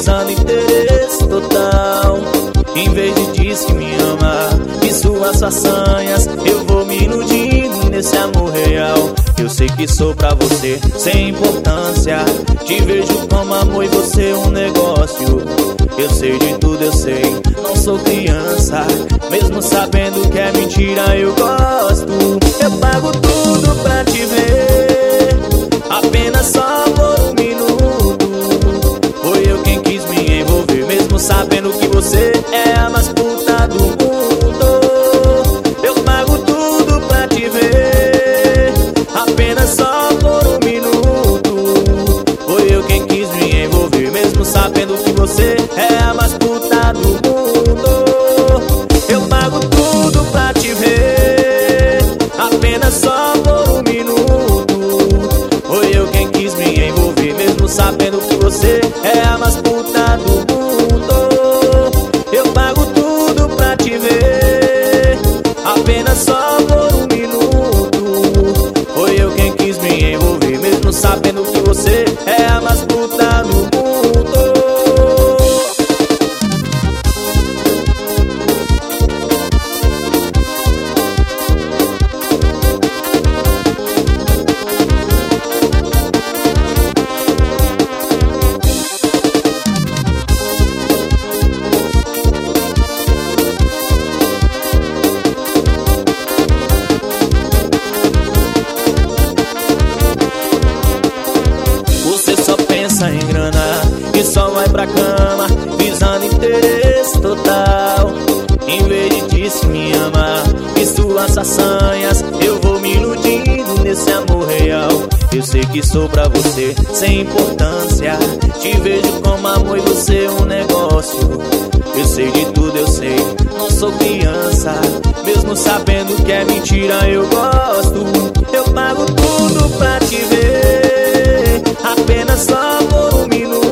visando interesse total. Em vez de dizer que me ama e suas façanhas, eu vou me iludindo nesse amor real. Eu sei que sou pra você sem importância, te vejo como amor e você um negócio. Eu sei de tudo, eu sei, não sou criança. Mesmo sabendo que é mentira, eu gosto. Eu pago tudo pra te ver, apenas só por um minuto. Foi eu quem quis me envolver, mesmo sabendo que você é a mais puta do mundo. Eu pago tudo pra te ver, apenas só por um minuto. Foi eu quem quis me envolver, mesmo sabendo que você é a mais puta do mundo. Eu pago tudo pra te ver, apenas só por um minuto. Foi eu quem quis me envolver, mesmo sabendo que você é a mais puta do mundo. Eu pago tudo pra te ver, apenas só por um minuto. Foi eu quem quis me envolver, mesmo sabendo que você é a mais puta do mundo. Em grana e só vai pra cama visando interesse total. Em vez de dizer que me ama e suas façanhas, eu vou me iludindo nesse amor real. Eu sei que sou pra você sem importância, te vejo como amor e você um negócio. Eu sei de tudo, eu sei, não sou criança. Mesmo sabendo que é mentira, eu gosto. Eu pago tudo pra te ver, apenas só por um minuto.